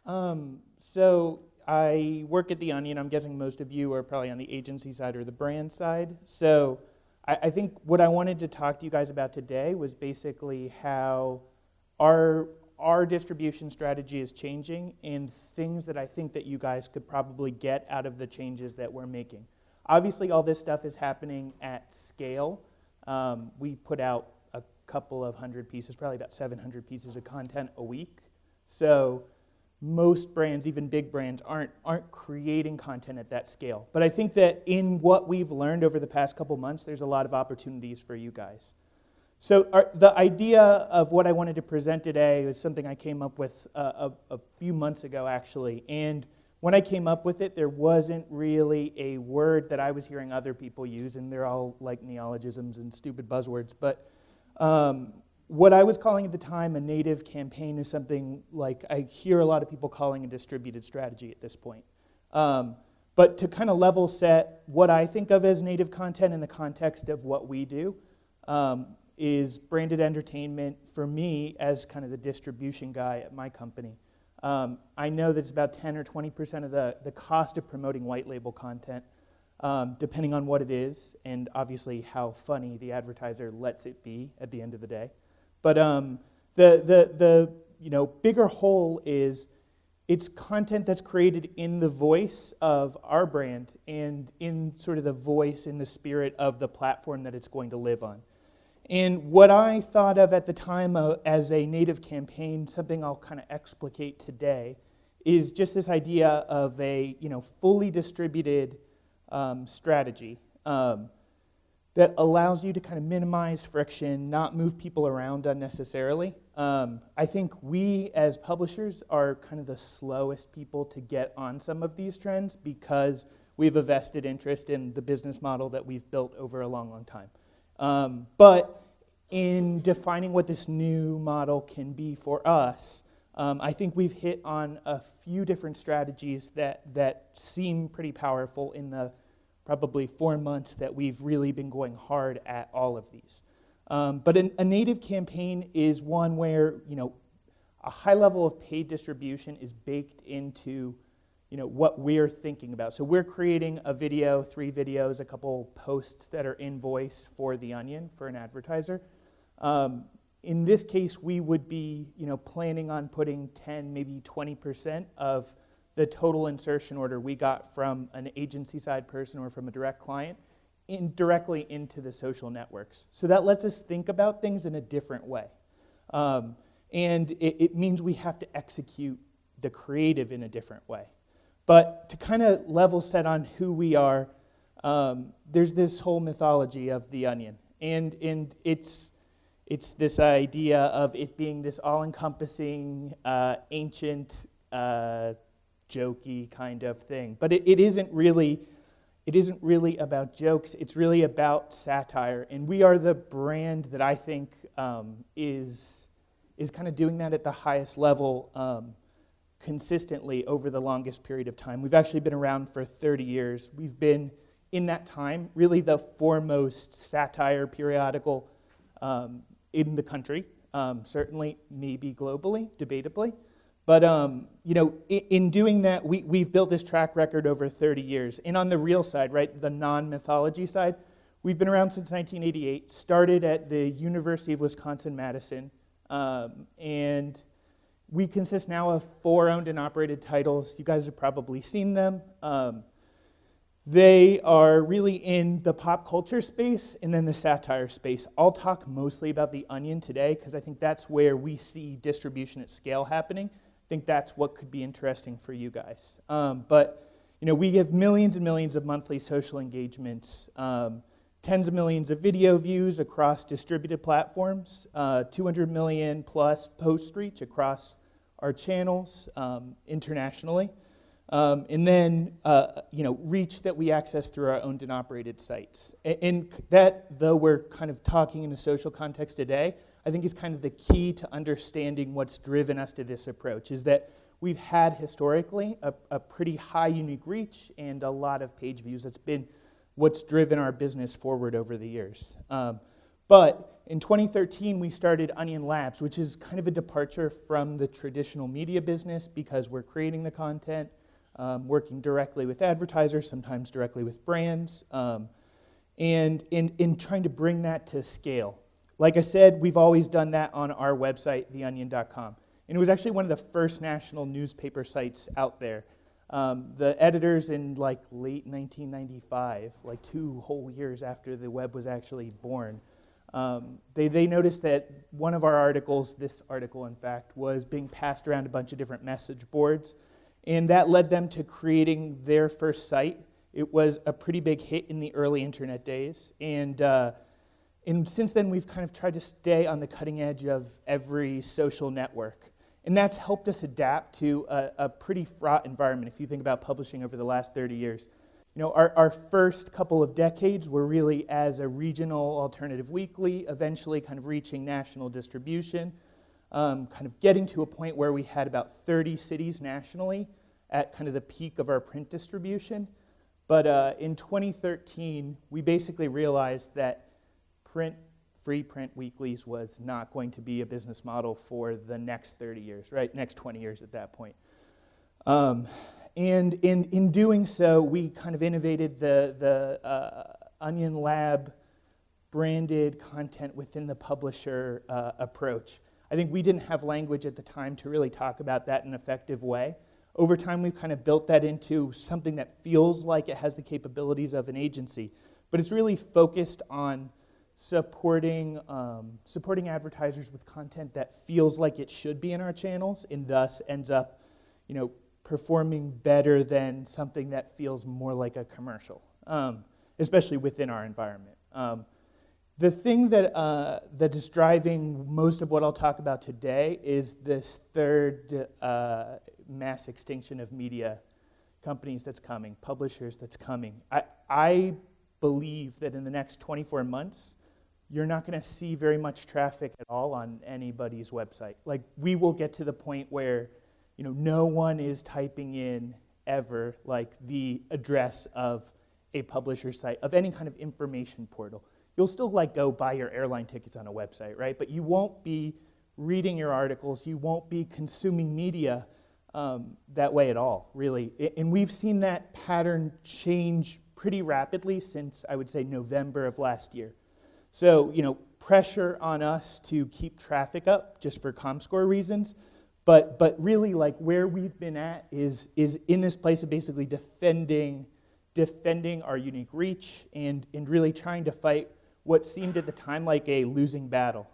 So I work at The Onion. I'm guessing most of you are probably on the agency side or the brand side. So I think what I wanted to talk to you guys about today was basically how our distribution strategy is changing and things that I think that you guys could probably get out of the changes that we're making. Obviously, all this stuff is happening at scale. We put out a couple of hundred pieces, probably about 700 pieces of content a week. So most brands, even big brands, aren't creating content at that scale. But I think that in what we've learned over the past couple months, there's a lot of opportunities for you guys. So the idea of what I wanted to present today is something I came up with a few months ago, actually. And when I came up with it, there wasn't really a word that I was hearing other people use, and they're all like neologisms and stupid buzzwords. But what I was calling at the time a native campaign is something like I hear a lot of people calling a distributed strategy at this point. But to kind of level set what I think of as native content in the context of what we do is branded entertainment for me as kind of the distribution guy at my company. I know that it's about 10 or 20% of the cost of promoting white label content, depending on what it is, and obviously how funny the advertiser lets it be at the end of the day. But the bigger whole is it's content that's created in the voice of our brand and in sort of the voice and the spirit of the platform that it's going to live on. And what I thought of at the time as a native campaign, something I'll kind of explicate today, is just this idea of a fully distributed strategy that allows you to kind of minimize friction, not move people around unnecessarily. I think we as publishers are kind of the slowest people to get on some of these trends because we have a vested interest in the business model that we've built over a long, long time. But in defining what this new model can be for us, I think we've hit on a few different strategies that seem pretty powerful in the probably 4 months that we've really been going hard at all of these. But a native campaign is one where a high level of paid distribution is baked into what we're thinking about. So we're creating a video, 3 videos, a couple posts that are in voice for The Onion, for an advertiser. In this case, we would be planning on putting 10, maybe 20% of the total insertion order we got from an agency side person or from a direct client directly into the social networks. So that lets us think about things in a different way. And it means we have to execute the creative in a different way. But to kind of level set on who we are, there's this whole mythology of The Onion. And it's this idea of it being this all-encompassing, ancient, jokey kind of thing. But it isn't really about jokes. It's really about satire. And we are the brand that I think is kind of doing that at the highest level consistently over the longest period of time. We've actually been around for 30 years. We've been, in that time, really the foremost satire periodical in the country, certainly maybe globally, debatably. But in doing that, we've built this track record over 30 years. And on the real side, right, the non-mythology side, we've been around since 1988, started at the University of Wisconsin-Madison, and we consist now of 4 owned and operated titles. You guys have probably seen them. They are really in the pop culture space and then the satire space. I'll talk mostly about The Onion today because I think that's where we see distribution at scale happening. I think that's what could be interesting for you guys. But we have millions and millions of monthly social engagements, tens of millions of video views across distributed platforms, 200 million plus post reach across our channels internationally. And then, reach that we access through our owned and operated sites. And that, though we're kind of talking in a social context today, I think is kind of the key to understanding what's driven us to this approach, is that we've had historically a pretty high unique reach and a lot of page views. That's been what's driven our business forward over the years. But in 2013, we started Onion Labs, which is kind of a departure from the traditional media business because we're creating the content, working directly with advertisers, sometimes directly with brands, and in trying to bring that to scale. Like I said, we've always done that on our website, theonion.com. And it was actually one of the first national newspaper sites out there. The editors in like late 1995, like 2 whole years after the web was actually born, they noticed that one of our articles, this article in fact, was being passed around a bunch of different message boards. And that led them to creating their first site. It was a pretty big hit in the early internet days. And since then, we've kind of tried to stay on the cutting edge of every social network. And that's helped us adapt to a pretty fraught environment if you think about publishing over the last 30 years. You know, our first couple of decades were really as a regional alternative weekly, eventually kind of reaching national distribution, kind of getting to a point where we had about 30 cities nationally at kind of the peak of our print distribution. But in 2013, we basically realized that free print weeklies was not going to be a business model for the next 30 years, right? Next 20 years at that point. And in doing so, we kind of innovated the Onion Lab branded content within the publisher approach. I think we didn't have language at the time to really talk about that in an effective way. Over time, we've kind of built that into something that feels like it has the capabilities of an agency, but it's really focused on supporting advertisers with content that feels like it should be in our channels, and thus ends up, you know, performing better than something that feels more like a commercial, especially within our environment. The thing that is driving most of what I'll talk about today is this third mass extinction of media companies that's coming, publishers that's coming. I believe that in the next 24 months, you're not going to see very much traffic at all on anybody's website. Like, we will get to the point where, you know, no one is typing in ever like the address of a publisher site, of any kind of information portal. You'll still like go buy your airline tickets on a website, right? But you won't be reading your articles. You won't be consuming media that way at all, really. And we've seen that pattern change pretty rapidly since, I would say, November of last year. So, you know, pressure on us to keep traffic up just for ComScore reasons, but really, like, where we've been at is in this place of basically defending our unique reach and really trying to fight what seemed at the time like a losing battle.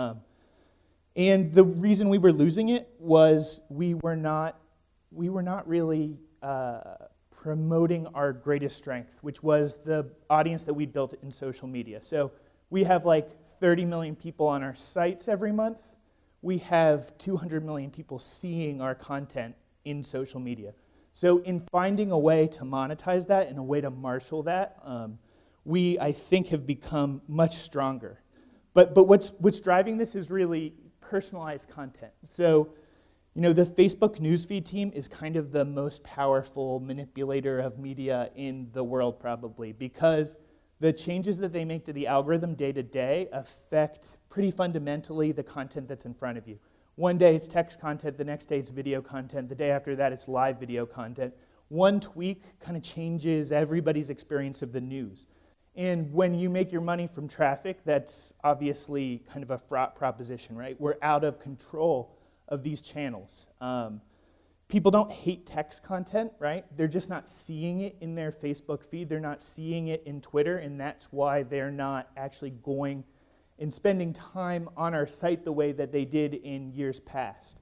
And the reason we were losing it was we were not really promoting our greatest strength, which was the audience that we built in social media. So we have like 30 million people on our sites every month. We have 200 million people seeing our content in social media. So in finding a way to monetize that and a way to marshal that, we, I think, have become much stronger. But what's driving this is really personalized content. So, you know, the Facebook newsfeed team is kind of the most powerful manipulator of media in the world, probably, because the changes that they make to the algorithm day to day affect pretty fundamentally the content that's in front of you. One day it's text content, the next day it's video content, the day after that it's live video content. One tweak kind of changes everybody's experience of the news. And when you make your money from traffic, that's obviously kind of a fraught proposition, right? We're out of control of these channels. People don't hate text content, right? They're just not seeing it in their Facebook feed. They're not seeing it in Twitter, and that's why they're not actually going and spending time on our site the way that they did in years past.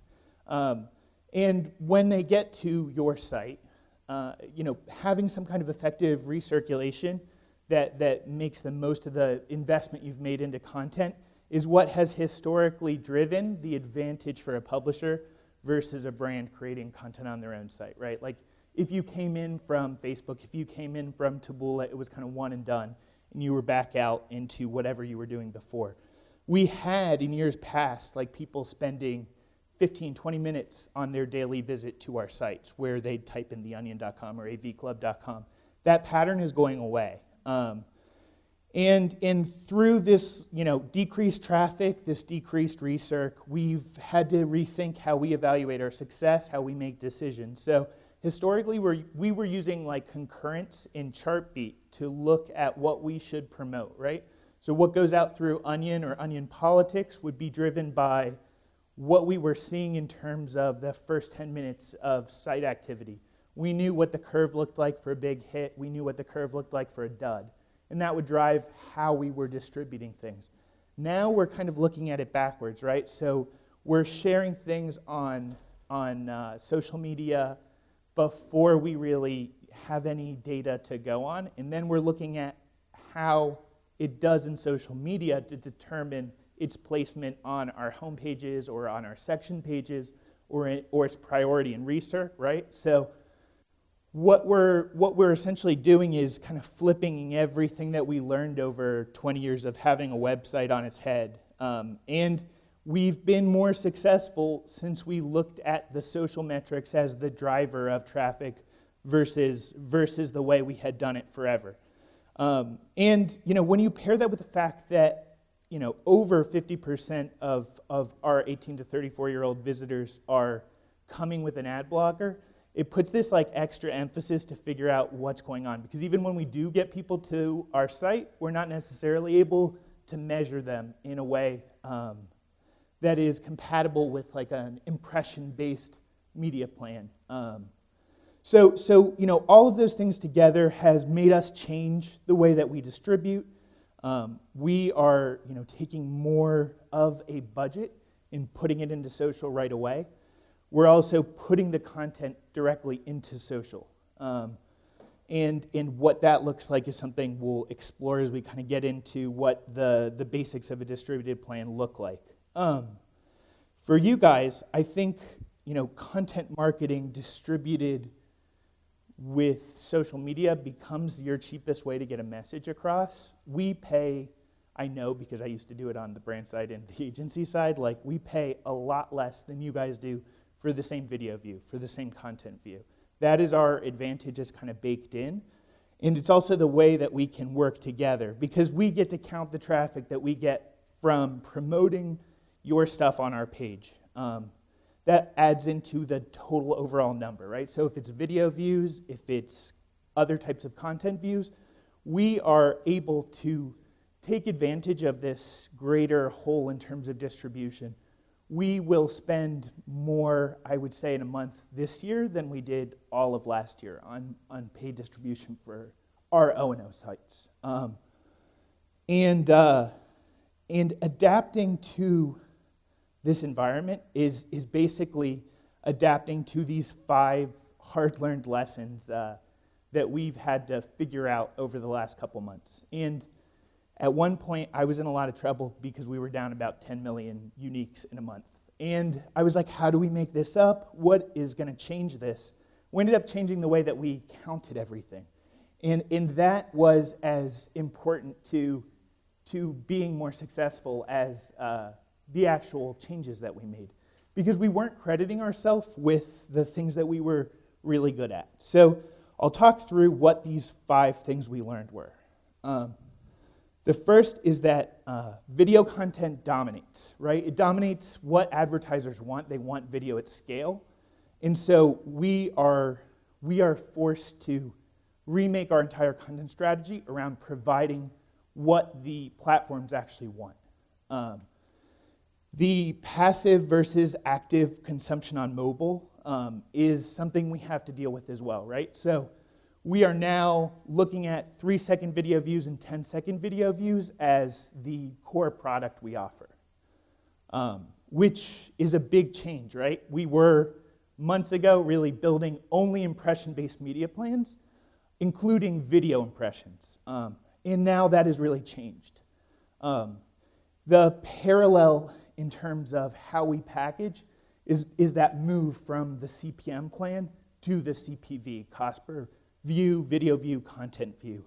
And when they get to your site, you know, having some kind of effective recirculation that makes the most of the investment you've made into content is what has historically driven the advantage for a publisher versus a brand creating content on their own site, right? Like, if you came in from Facebook, if you came in from Taboola, it was kind of one and done, and you were back out into whatever you were doing before. We had, in years past, like people spending 15, 20 minutes on their daily visit to our sites where they'd type in theonion.com or avclub.com. That pattern is going away. And through this, decreased traffic, this decreased research, we've had to rethink how we evaluate our success, how we make decisions. So historically, we were using like concurrence in Chartbeat to look at what we should promote, right? So what goes out through Onion or Onion Politics would be driven by what we were seeing in terms of the first 10 minutes of site activity. We knew what the curve looked like for a big hit. We knew what the curve looked like for a dud. And that would drive how we were distributing things. Now we're kind of looking at it backwards, right? So we're sharing things on social media before we really have any data to go on. And then we're looking at how it does in social media to determine its placement on our home pages or on our section pages or its priority in research, right? So what we're essentially doing is kind of flipping everything that we learned over 20 years of having a website on its head. And we've been more successful since we looked at the social metrics as the driver of traffic versus the way we had done it forever. And when you pair that with the fact that over 50% of our 18 to 34-year-old visitors are coming with an ad blocker, it puts this like extra emphasis to figure out what's going on. Because even when we do get people to our site, we're not necessarily able to measure them in a way that is compatible with like an impression-based media plan. So all of those things together has made us change the way that we distribute. We are taking more of a budget and putting it into social right away. We're also putting the content directly into social. And what that looks like is something we'll explore as we kind of get into what the basics of a distributed plan look like. For you guys, I think content marketing distributed with social media becomes your cheapest way to get a message across. We pay, I know because I used to do it on the brand side and the agency side, like we pay a lot less than you guys do for the same video view, for the same content view. That is our advantage is kind of baked in. And it's also the way that we can work together because we get to count the traffic that we get from promoting your stuff on our page. That adds into the total overall number, right? So if it's video views, if it's other types of content views, we are able to take advantage of this greater whole in terms of distribution. We will spend more, I would say, in a month this year than we did all of last year on paid distribution for our O&O sites. And adapting to this environment is basically adapting to these 5 hard-learned lessons that we've had to figure out over the last couple months. And at one point, I was in a lot of trouble because we were down about 10 million uniques in a month. And I was like, how do we make this up? What is going to change this? We ended up changing the way that we counted everything. And that was as important to being more successful as the actual changes that we made. Because we weren't crediting ourselves with the things that we were really good at. So I'll talk through what these 5 things we learned were. The first is that video content dominates, right? It dominates what advertisers want. They want video at scale. And so we are forced to remake our entire content strategy around providing what the platforms actually want. The passive versus active consumption on mobile is something we have to deal with as well, right? So we are now looking at 3-second video views and 10-second video views as the core product we offer, which is a big change, right? We were, months ago, really building only impression-based media plans, including video impressions. And now that has really changed. The parallel in terms of how we package is that move from the CPM plan to the CPV, cost per view, video view, content view.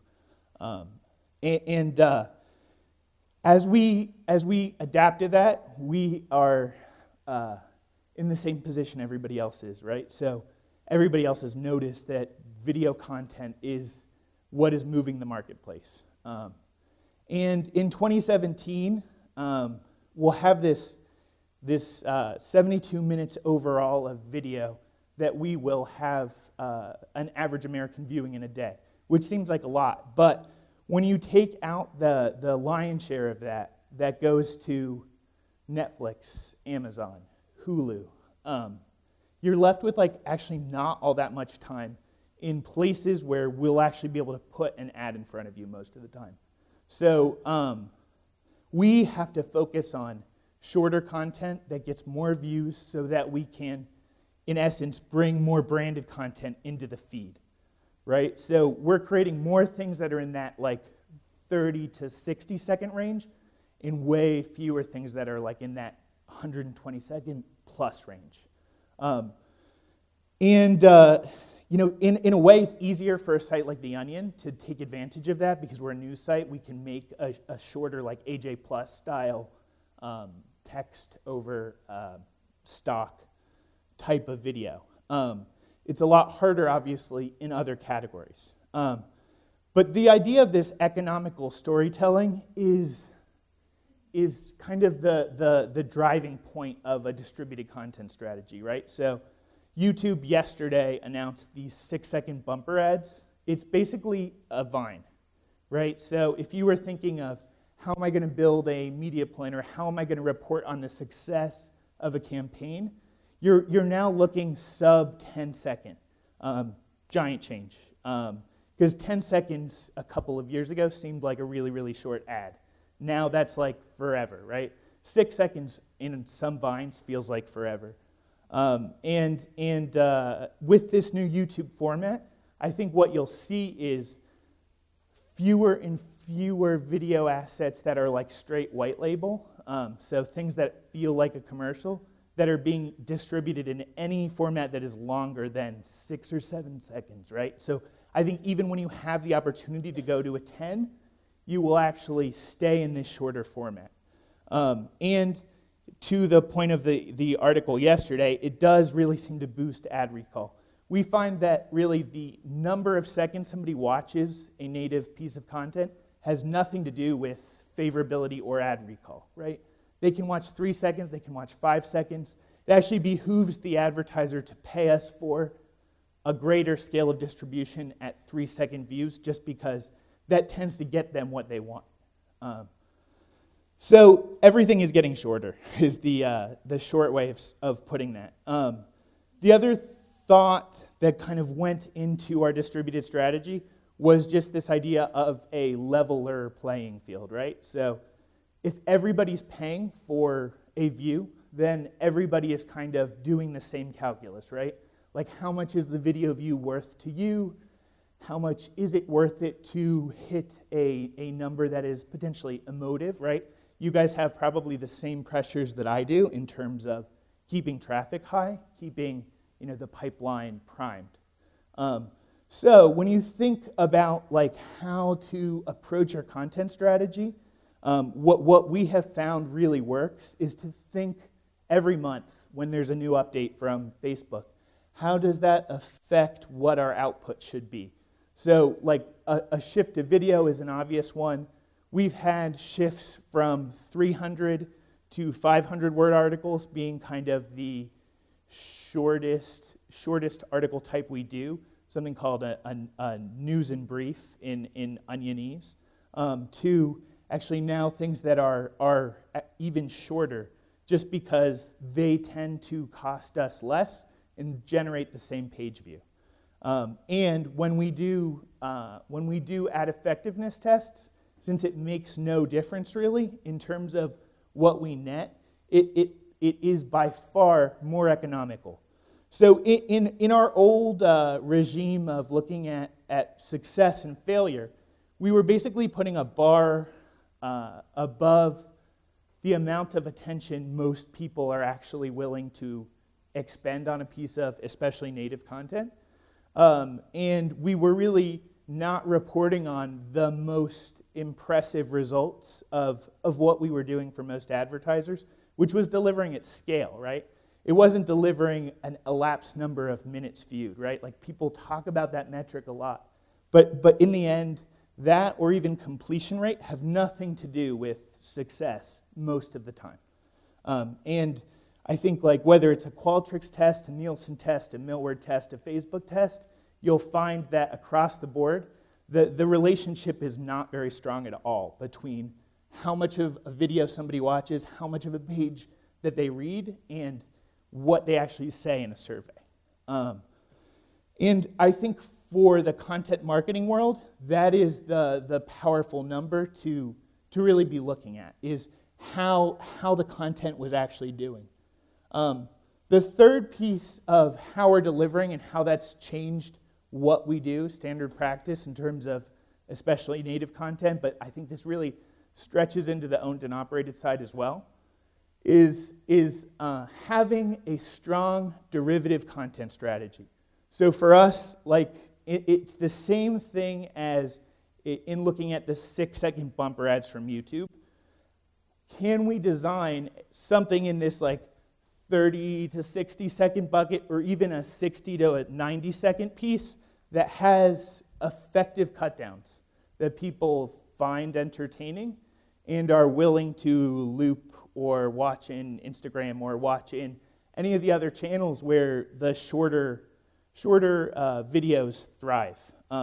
As we adapt to that, we are in the same position everybody else is, right? So everybody else has noticed that video content is what is moving the marketplace. And in 2017, we'll have this 72 minutes overall of video that we will have an average American viewing in a day, which seems like a lot. But when you take out the lion's share of that, that goes to Netflix, Amazon, Hulu, you're left with like actually not all that much time in places where we'll actually be able to put an ad in front of you most of the time. So we have to focus on shorter content that gets more views so that we can, in essence, bring more branded content into the feed, right? So we're creating more things that are in that like 30 to 60 second range and way fewer things that are like in that 120 second plus range. You know, in a way, it's easier for a site like The Onion to take advantage of that because we're a news site. We can make a shorter, like AJ Plus style text over stock type of video. It's a lot harder, obviously, in other categories. But the idea of this economical storytelling is kind of the driving point of a distributed content strategy, right? So YouTube yesterday announced these 6-second bumper ads. It's basically a Vine, right? So if you were thinking of how am I going to build a media plan or how am I going to report on the success of a campaign, you're now looking sub 10 second. Giant change. Because 10 seconds a couple of years ago seemed like a really, really short ad. Now that's like forever, right? 6 seconds in some Vines feels like forever. And with this new YouTube format, I think what you'll see is fewer and fewer video assets that are like straight white label, so things that feel like a commercial, that are being distributed in any format that is longer than 6 or 7 seconds, right? So I think even when you have the opportunity to go to a 10, you will actually stay in this shorter format. And to the point of the article yesterday, it does really seem to boost ad recall. We find that really the number of seconds somebody watches a native piece of content has nothing to do with favorability or ad recall, right? They can watch 3 seconds, they can watch 5 seconds. It actually behooves the advertiser to pay us for a greater scale of distribution at 3-second views just because that tends to get them what they want. So everything is getting shorter is the short way of putting that. The other thought that kind of went into our distributed strategy was just this idea of a leveler playing field, right? So if everybody's paying for a view, then everybody is kind of doing the same calculus, right? Like how much is the video view worth to you? How much is it worth it to hit a number that is potentially emotive, right? You guys have probably the same pressures that I do in terms of keeping traffic high, keeping the pipeline primed. So when you think about like how to approach your content strategy, what we have found really works is to think every month when there's a new update from Facebook, how does that affect what our output should be? So like a shift to video is an obvious one. We've had shifts from 300 to 500 word articles being kind of the shortest article type we do, something called a news and brief in Onionese, to actually now things that are even shorter just because they tend to cost us less and generate the same page view. And when we do ad effectiveness tests, since it makes no difference really in terms of what we net, it is by far more economical. So in our old regime of looking at success and failure, we were basically putting a bar above the amount of attention most people are actually willing to expend on a piece of especially native content. And we were really not reporting on the most impressive results of what we were doing for most advertisers, which was delivering at scale, right? It wasn't delivering an elapsed number of minutes viewed, right? Like people talk about that metric a lot. But in the end, that or even completion rate have nothing to do with success most of the time. And I think like whether it's a Qualtrics test, a Nielsen test, a Millward test, a Facebook test, you'll find that across the board, the relationship is not very strong at all between how much of a video somebody watches, how much of a page that they read, and what they actually say in a survey. And I think for the content marketing world, that is the powerful number to really be looking at, is how the content was actually doing. The third piece of how we're delivering and how that's changed what we do, standard practice in terms of especially native content, but I think this really stretches into the owned and operated side as well, is having a strong derivative content strategy. So for us, like it's the same thing as in looking at the 6-second bumper ads from YouTube. Can we design something in this like 30 to 60 second bucket or even a 60 to a 90 second piece that has effective cut downs that people find entertaining and are willing to loop or watch in Instagram or watch in any of the other channels where the shorter videos thrive.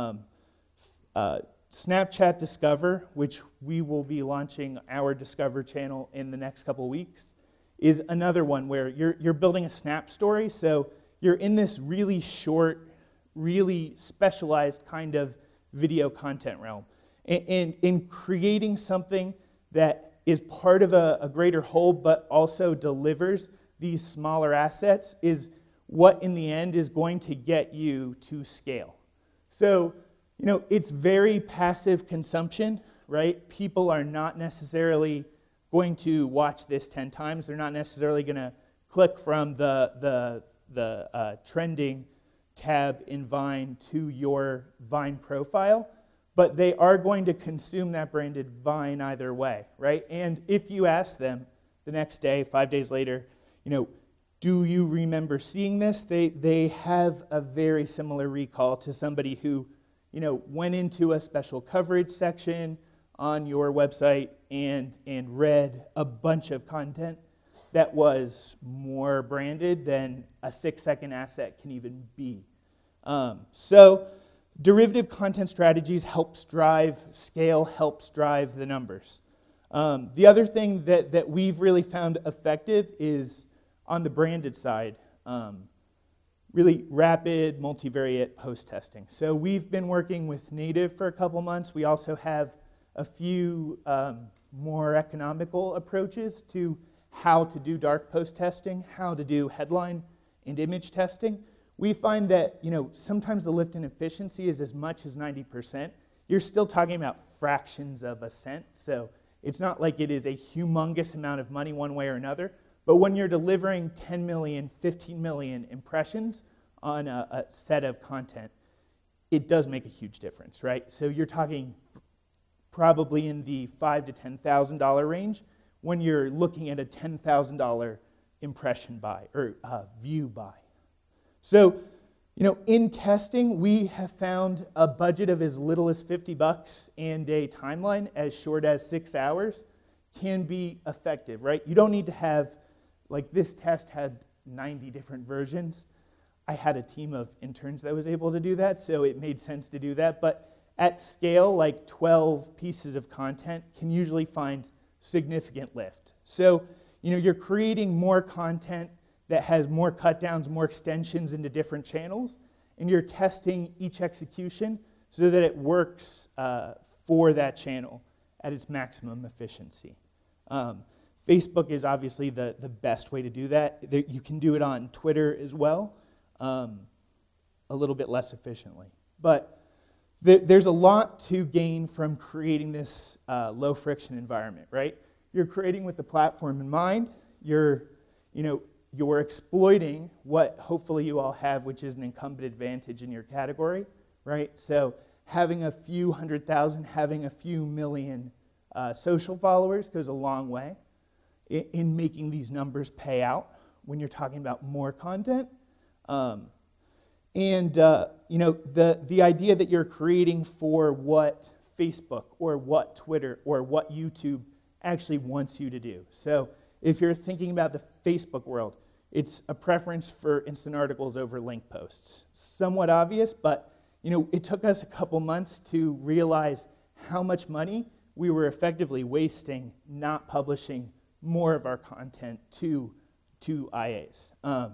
Snapchat Discover, which we will be launching our Discover channel in the next couple of weeks, is another one where you're building a snap story. So you're in this really short, really specialized kind of video content realm. And in creating something that is part of a greater whole but also delivers these smaller assets is what in the end is going to get you to scale. So, it's very passive consumption, right? People are not necessarily going to watch this 10 times. They're not necessarily going to click from the trending tab in Vine to your Vine profile, but they are going to consume that branded Vine either way, right? And if you ask them the next day, 5 days later, do you remember seeing this? They have a very similar recall to somebody who, went into a special coverage section on your website and read a bunch of content that was more branded than a 6-second asset can even be. So derivative content strategies helps drive scale, helps drive the numbers. The other thing that we've really found effective is on the branded side, really rapid multivariate post-testing. So we've been working with Native for a couple months. We also have a few more economical approaches to how to do dark post-testing, how to do headline and image testing. We find that sometimes the lift in efficiency is as much as 90%. You're still talking about fractions of a cent, so it's not like it is a humongous amount of money one way or another. But when you're delivering 10 million, 15 million impressions on a set of content, it does make a huge difference, right? So you're talking probably in the $5,000 to $10,000 range when you're looking at a $10,000 impression buy or view buy. So, in testing, we have found a budget of as little as $50 and a timeline as short as 6 hours can be effective, right? You don't need to have, like this test had 90 different versions. I had a team of interns that was able to do that, so it made sense to do that. But at scale, like 12 pieces of content can usually find significant lift. So, you're creating more content that has more cut downs, more extensions into different channels, and you're testing each execution so that it works for that channel at its maximum efficiency. Facebook is obviously the best way to do that. You can do it on Twitter as well, a little bit less efficiently. But there's a lot to gain from creating this low-friction environment, right? You're creating with the platform in mind. You're exploiting what hopefully you all have, which is an incumbent advantage in your category, right? So having a few 100,000, having a few million social followers goes a long way in making these numbers pay out when you're talking about more content. The idea that you're creating for what Facebook or what Twitter or what YouTube actually wants you to do. So if you're thinking about the Facebook world, it's a preference for instant articles over link posts. Somewhat obvious, but it took us a couple months to realize how much money we were effectively wasting not publishing more of our content to IAs.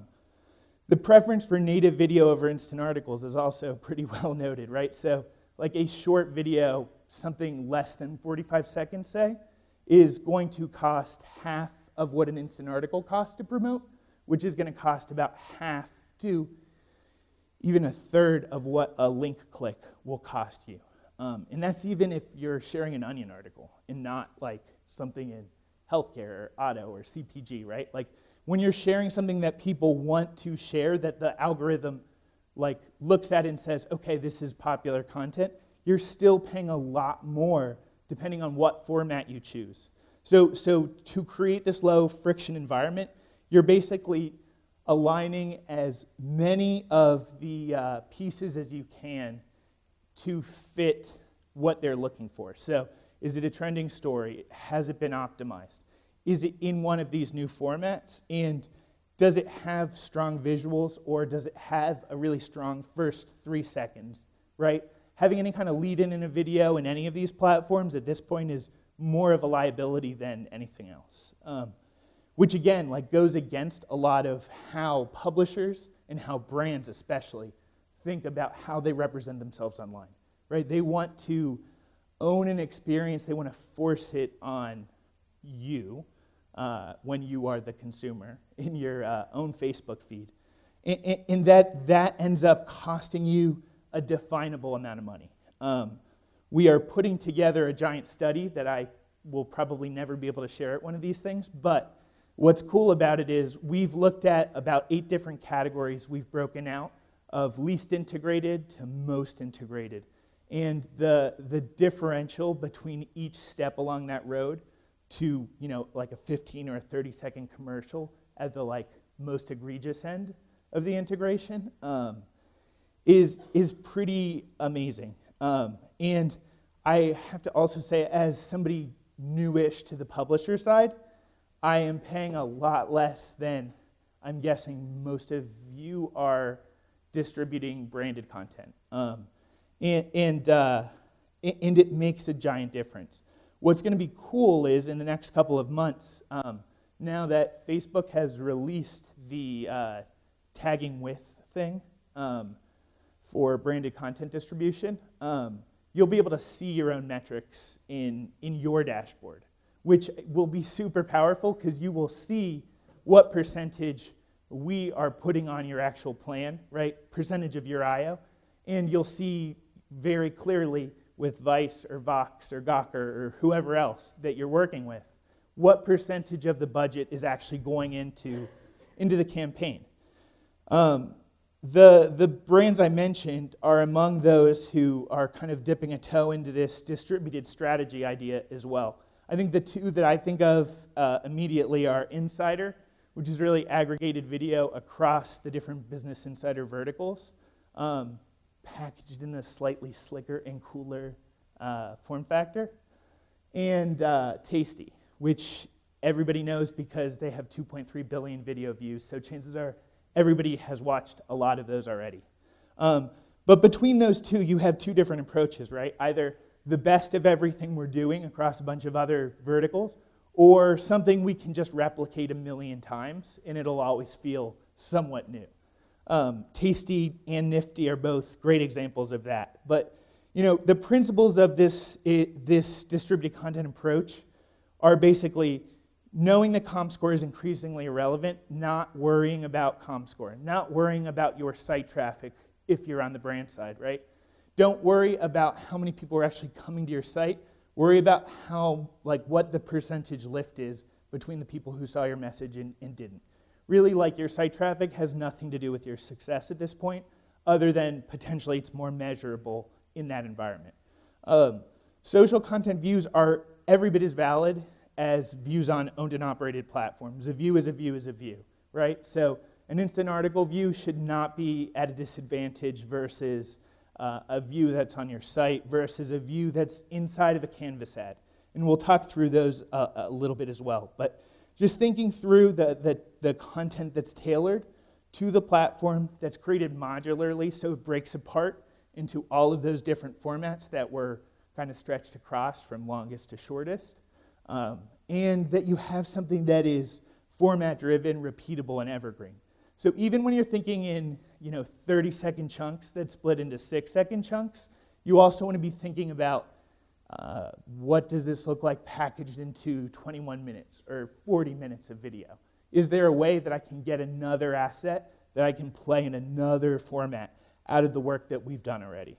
The preference for native video over instant articles is also pretty well noted, right? So like a short video, something less than 45 seconds, say, is going to cost half of what an instant article costs to promote, which is going to cost about half to even a third of what a link click will cost you. And that's even if you're sharing an Onion article and not like something in healthcare or auto or CPG, right? Like when you're sharing something that people want to share, that the algorithm like looks at and says, okay, this is popular content, you're still paying a lot more depending on what format you choose. So to create this low friction environment, you're basically aligning as many of the pieces as you can to fit what they're looking for. So is it a trending story? Has it been optimized? Is it in one of these new formats? And does it have strong visuals, or does it have a really strong first 3 seconds, right? Having any kind of lead-in in a video in any of these platforms at this point is more of a liability than anything else. Which again, like goes against a lot of how publishers and how brands especially think about how they represent themselves online, right? They want to own an experience, they want to force it on you when you are the consumer in your own Facebook feed. And that ends up costing you a definable amount of money. We are putting together a giant study that I will probably never be able to share at one of these things, but what's cool about it is we've looked at about 8 different categories we've broken out of least integrated to most integrated. And the differential between each step along that road to, like a 15 or a 30-second commercial at the like most egregious end of the integration is pretty amazing. And I have to also say, as somebody newish to the publisher side, I am paying a lot less than I'm guessing most of you are distributing branded content. And it makes a giant difference. What's going to be cool is in the next couple of months, now that Facebook has released the tagging with thing for branded content distribution, you'll be able to see your own metrics in your dashboard, which will be super powerful because you will see what percentage we are putting on your actual plan, right? Percentage of your IO. And you'll see very clearly with Vice or Vox or Gawker or whoever else that you're working with, what percentage of the budget is actually going into the campaign. The brands I mentioned are among those who are kind of dipping a toe into this distributed strategy idea as well. I think the two that I think of immediately are Insider, which is really aggregated video across the different Business Insider verticals, packaged in a slightly slicker and cooler form factor, and Tasty, which everybody knows because they have 2.3 billion video views, so chances are everybody has watched a lot of those already. But between those two, you have 2 different approaches, right? Either the best of everything we're doing across a bunch of other verticals, or something we can just replicate 1 million times, and it'll always feel somewhat new. Tasty and Nifty are both great examples of that. But the principles of this distributed content approach are basically knowing that ComScore is increasingly irrelevant, not worrying about ComScore, not worrying about your site traffic if you're on the brand side, right? Don't worry about how many people are actually coming to your site. Worry about what the percentage lift is between the people who saw your message and didn't. Really, your site traffic has nothing to do with your success at this point, other than potentially it's more measurable in that environment. Social content views are every bit as valid as views on owned and operated platforms. A view is a view is a view, right? So an instant article view should not be at a disadvantage versus a view that's on your site versus a view that's inside of a Canvas ad. And we'll talk through those a little bit as well. But just thinking through the content that's tailored to the platform, that's created modularly so it breaks apart into all of those different formats that were kind of stretched across from longest to shortest. And that you have something that is format-driven, repeatable, and evergreen. So even when you're thinking in 30-second chunks that split into 6-second chunks, you also want to be thinking about what does this look like packaged into 21 minutes or 40 minutes of video? Is there a way that I can get another asset that I can play in another format out of the work that we've done already?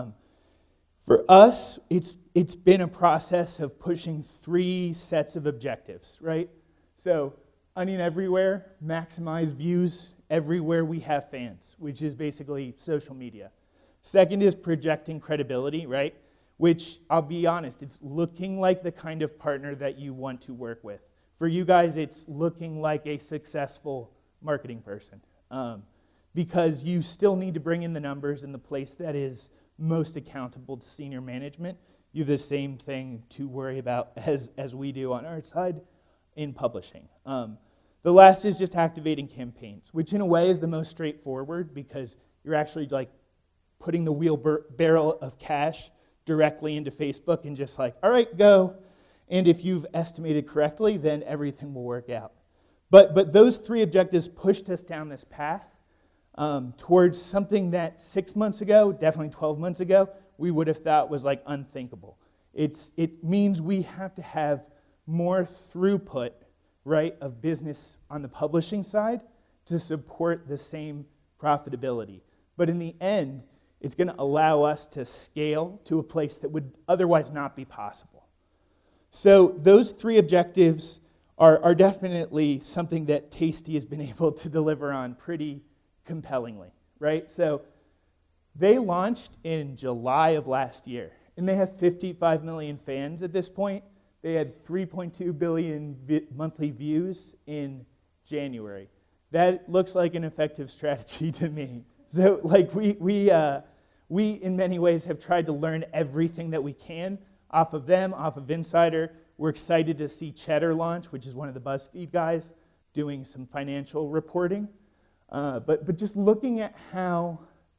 For us, it's been a process of pushing 3 sets of objectives, right? So Onion Everywhere, maximize views everywhere we have fans, which is basically social media. Second is projecting credibility, right? Which, I'll be honest, it's looking like the kind of partner that you want to work with. For you guys, it's looking like a successful marketing person. Because you still need to bring in the numbers in the place that is most accountable to senior management. You have the same thing to worry about as we do on our side in publishing. The last is just activating campaigns, which in a way is the most straightforward because you're actually like putting the wheelbarrow of cash directly into Facebook and just like, all right, go. And if you've estimated correctly, then everything will work out. But those 3 objectives pushed us down this path towards something that 6 months ago, definitely 12 months ago, we would have thought was like unthinkable. It means we have to have more throughput, right, of business on the publishing side to support the same profitability. But in the end, it's going to allow us to scale to a place that would otherwise not be possible. So those 3 objectives are definitely something that Tasty has been able to deliver on pretty compellingly, right? So they launched in July of last year, and they have 55 million fans at this point. They had 3.2 billion monthly views in January. That looks like an effective strategy to me. So, like, we in many ways have tried to learn everything that we can off of them, off of Insider. We're excited to see Cheddar launch, which is one of the BuzzFeed guys, doing some financial reporting. But just looking at how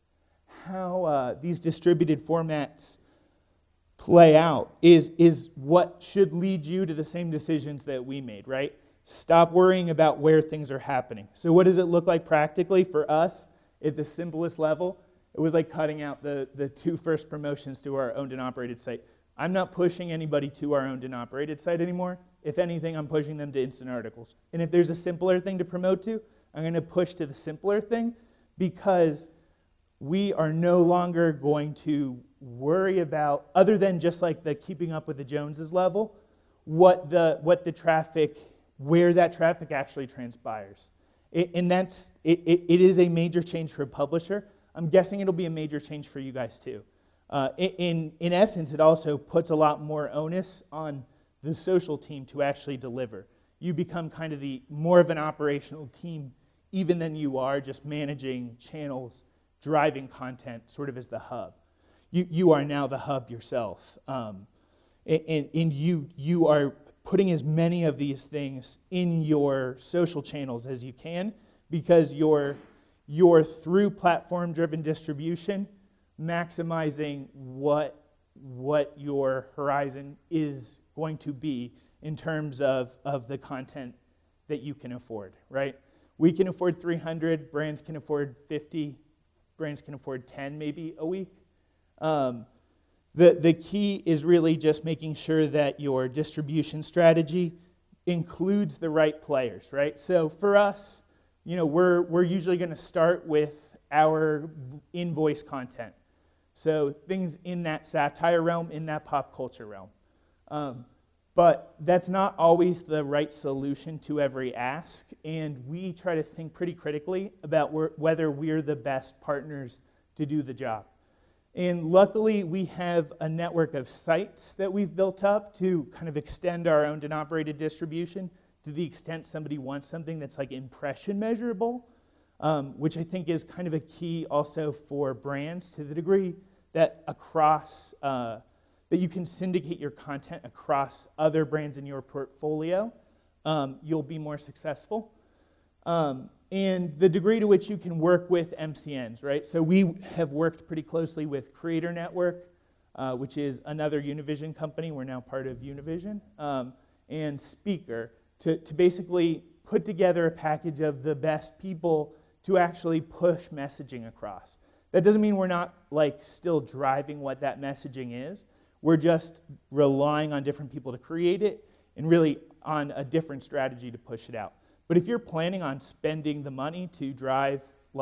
these distributed formats play out is what should lead you to the same decisions that we made, right? Stop worrying about where things are happening. So what does it look like practically for us at the simplest level? It was like cutting out the 2 first promotions to our owned and operated site. I'm not pushing anybody to our owned and operated site anymore. If anything, I'm pushing them to instant articles. And if there's a simpler thing to promote to, I'm going to push to the simpler thing because we are no longer going to worry about, other than just like the keeping up with the Joneses level, what the traffic, where that traffic actually transpires. It is a major change for a publisher. I'm guessing it'll be a major change for you guys too. In essence, it also puts a lot more onus on the social team to actually deliver. You become kind of more of an operational team even than you are just managing channels, driving content sort of as the hub. You are now the hub yourself. And you are putting as many of these things in your social channels as you can because you're through platform-driven distribution, maximizing what your horizon is going to be in terms of the content that you can afford, right? We can afford 300, brands can afford 50, brands can afford 10 maybe a week. The key is really just making sure that your distribution strategy includes the right players, right? So for us, we're usually going to start with our in-voice content. So things in that satire realm, in that pop culture realm. But that's not always the right solution to every ask, and we try to think pretty critically about whether we're the best partners to do the job. And luckily, we have a network of sites that we've built up to kind of extend our owned and operated distribution to the extent somebody wants something that's like impression measurable. which I think is kind of a key also for brands to the degree that that you can syndicate your content across other brands in your portfolio, you'll be more successful. And the degree to which you can work with MCNs, right? So we have worked pretty closely with Creator Network, which is another Univision company. We're now part of Univision, and Speaker to basically put together a package of the best people to actually push messaging across. That doesn't mean we're not still driving what that messaging is. We're just relying on different people to create it and really on a different strategy to push it out. But if you're planning on spending the money to drive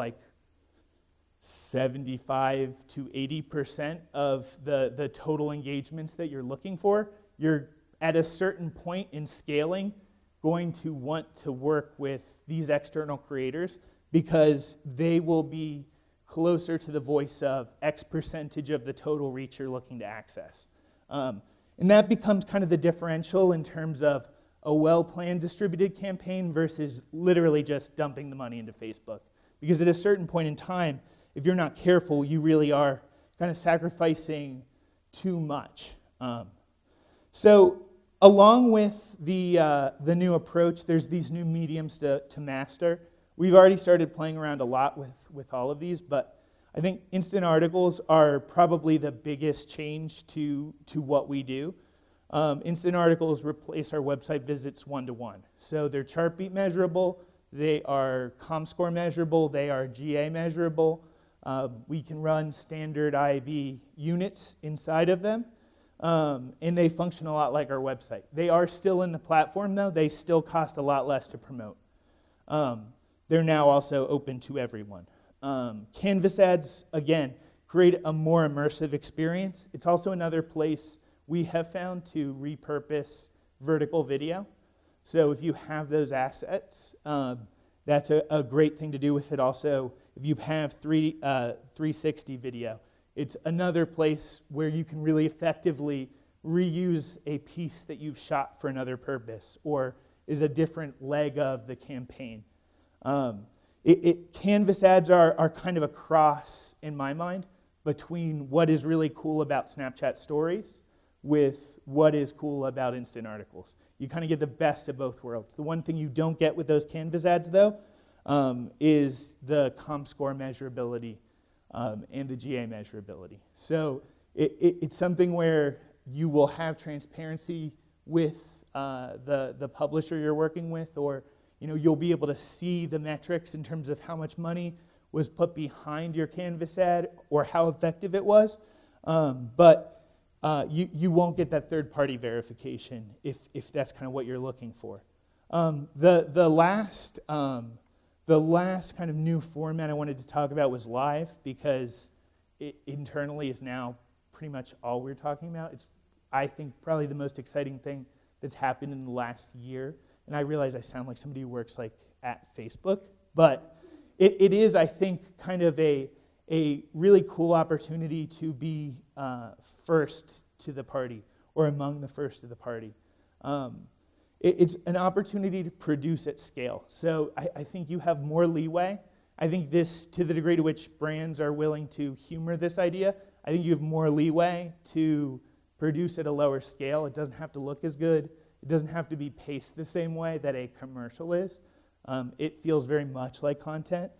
75 to 80% of the total engagements that you're looking for, you're at a certain point in scaling going to want to work with these external creators because they will be closer to the voice of X percentage of the total reach you're looking to access. And that becomes kind of the differential in terms of a well-planned distributed campaign versus literally just dumping the money into Facebook. Because at a certain point in time, if you're not careful, you really are kind of sacrificing too much. So along with the new approach, there's these new mediums to master. We've already started playing around a lot with all of these, but I think instant articles are probably the biggest change to what we do. Instant articles replace our website visits one-to-one. So they're Chartbeat measurable, they are ComScore measurable, they are GA measurable. We can run standard IAB units inside of them, and they function a lot like our website. They are still in the platform, though. They still cost a lot less to promote. They're now also open to everyone. Canvas ads, again, create a more immersive experience. It's also another place we have found to repurpose vertical video. So if you have those assets, that's a great thing to do with it. Also, if you have 360 video, it's another place where you can really effectively reuse a piece that you've shot for another purpose or is a different leg of the campaign. Canvas ads are kind of a cross, in my mind, between what is really cool about Snapchat stories with what is cool about instant articles. You kind of get the best of both worlds. The one thing you don't get with those Canvas ads, though, is the ComScore measurability and the GA measurability. So it's something where you will have transparency with the publisher you're working with, or you'll be able to see the metrics in terms of how much money was put behind your Canvas ad or how effective it was. But you won't get that third-party verification if that's kind of what you're looking for. The last kind of new format I wanted to talk about was live, because it internally is now pretty much all we're talking about. It's, I think, probably the most exciting thing that's happened in the last year. And I realize I sound like somebody who works at Facebook, but it is, I think, kind of a really cool opportunity to be first to the party or among the first to the party. It's an opportunity to produce at scale. So I think you have more leeway. I think this, to the degree to which brands are willing to humor this idea, I think you have more leeway to produce at a lower scale. It doesn't have to look as good. It doesn't have to be paced the same way that a commercial is. It feels very much like content.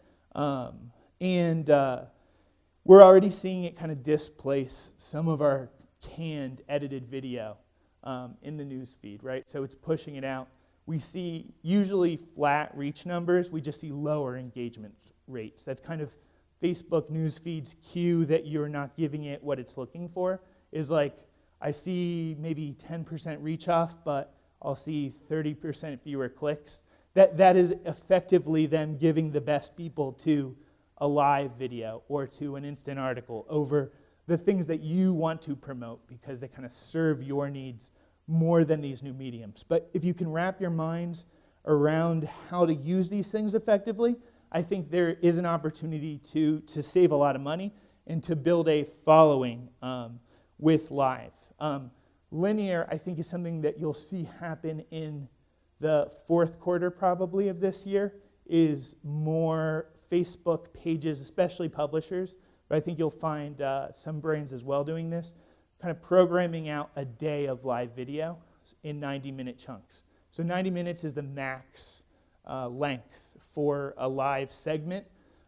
And we're already seeing it kind of displace some of our canned, edited video in the news feed, right? So it's pushing it out. We see usually flat reach numbers. We just see lower engagement rates. That's kind of Facebook news feed's cue that you're not giving it what it's looking for, is like, I see maybe 10% reach off, but I'll see 30% fewer clicks. That is effectively them giving the best people to a live video or to an instant article over the things that you want to promote, because they kind of serve your needs more than these new mediums. But if you can wrap your minds around how to use these things effectively, I think there is an opportunity to save a lot of money and to build a following with live. Linear, I think, is something that you'll see happen in the fourth quarter probably of this year, is more Facebook pages, especially publishers, but I think you'll find some brands as well doing this, kind of programming out a day of live video in 90-minute chunks. So 90 minutes is the max length for a live segment.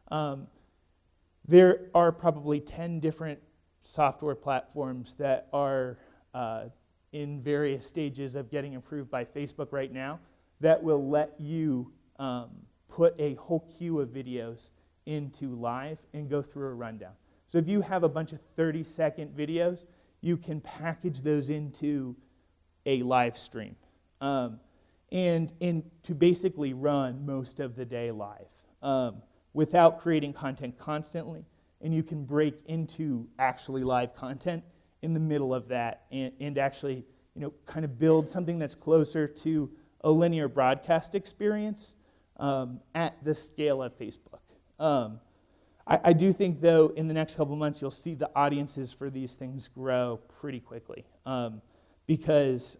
There are probably 10 different software platforms that are in various stages of getting approved by Facebook right now that will let you put a whole queue of videos into live and go through a rundown. So if you have a bunch of 30-second videos, you can package those into a live stream and to basically run most of the day live without creating content constantly. And you can break into actually live content in the middle of that and actually, kind of build something that's closer to a linear broadcast experience at the scale of Facebook. I do think, though, in the next couple months, you'll see the audiences for these things grow pretty quickly because,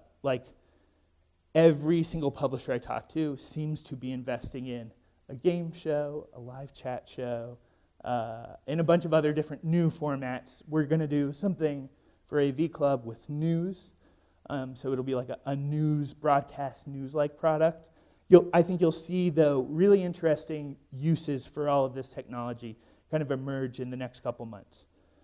every single publisher I talk to seems to be investing in a game show, a live chat show, and a bunch of other different new formats. We're going to do something for AV Club with news, so it'll be like a news broadcast, news-like product. I think you'll see, though, really interesting uses for all of this technology kind of emerge in the next couple months.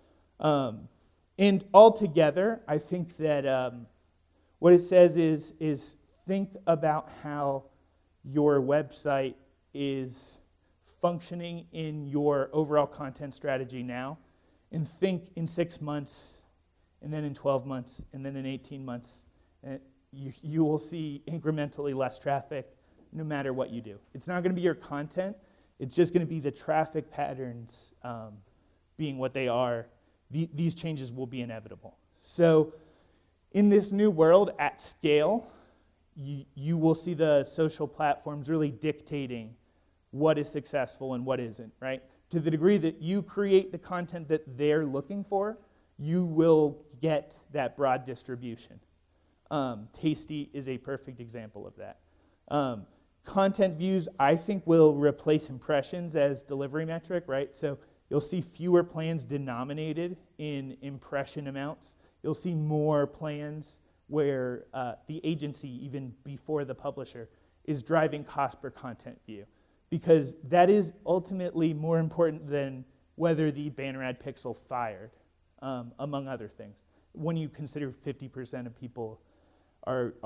And altogether, I think that what it says is think about how your website is functioning in your overall content strategy now, and think in 6 months, and then in 12 months, and then in 18 months, you will see incrementally less traffic no matter what you do. It's not going to be your content. It's just going to be the traffic patterns being what they are. These changes will be inevitable. So in this new world at scale, you will see the social platforms really dictating what is successful and what isn't, right? To the degree that you create the content that they're looking for, you will get that broad distribution. Tasty is a perfect example of that. Content views, I think, will replace impressions as delivery metric, right? So you'll see fewer plans denominated in impression amounts. You'll see more plans where the agency, even before the publisher, is driving cost per content view, because that is ultimately more important than whether the banner ad pixel fired, among other things. When you consider 50% of people are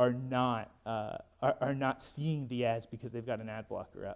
not seeing the ads because they've got an ad blocker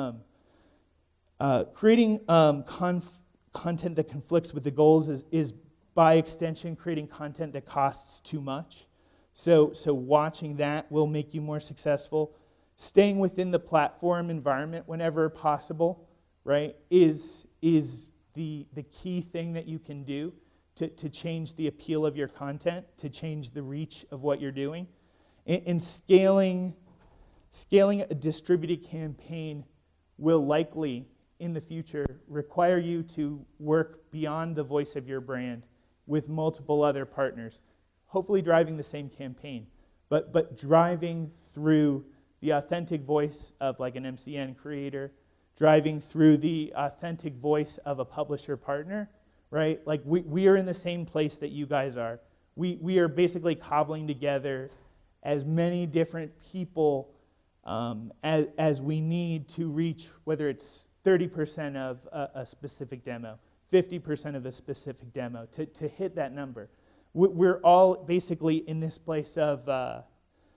up. Creating content that conflicts with the goals is by extension creating content that costs too much. So watching that will make you more successful. Staying within the platform environment whenever possible, right, is the key thing that you can do to change the appeal of your content, to change the reach of what you're doing. And scaling a distributed campaign will likely, in the future, require you to work beyond the voice of your brand with multiple other partners, hopefully driving the same campaign, but driving through the authentic voice of like an MCN creator, driving through the authentic voice of a publisher partner, right? Like we are in the same place that you guys are. We are basically cobbling together as many different people as we need to reach, whether it's 30% of a specific demo, 50% of a specific demo, to hit that number. We're all basically in this place of a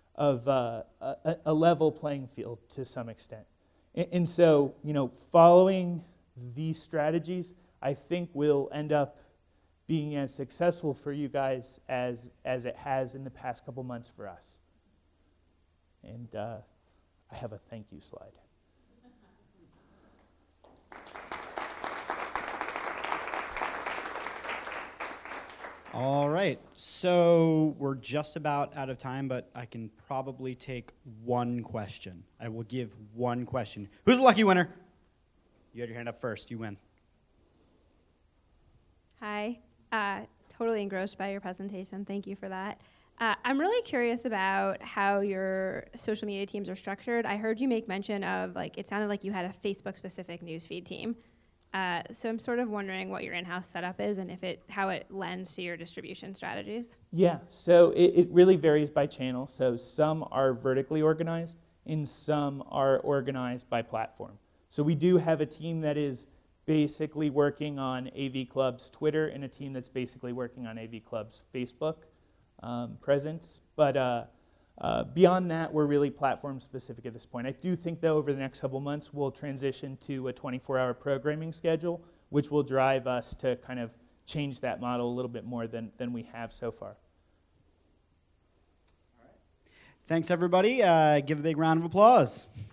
level playing field to some extent. And so, following these strategies, I think will end up being as successful for you guys as it has in the past couple months for us. And I have a thank you slide. All right, so we're just about out of time, but I can probably take one question. I will give one question. Who's the lucky winner? You had your hand up first. You win. Hi. Totally engrossed by your presentation. Thank you for that. I'm really curious about how your social media teams are structured. I heard you make mention of, like, it sounded like you had a Facebook-specific newsfeed team. So I'm sort of wondering what your in-house setup is and how it lends to your distribution strategies. Yeah, so it really varies by channel. So some are vertically organized and some are organized by platform. So we do have a team that is basically working on AV Club's Twitter and a team that's basically working on AV Club's Facebook presence. But beyond that, we're really platform specific at this point. I do think, though, over the next couple months, we'll transition to a 24-hour programming schedule, which will drive us to kind of change that model a little bit more than we have so far. Thanks, everybody. Give a big round of applause.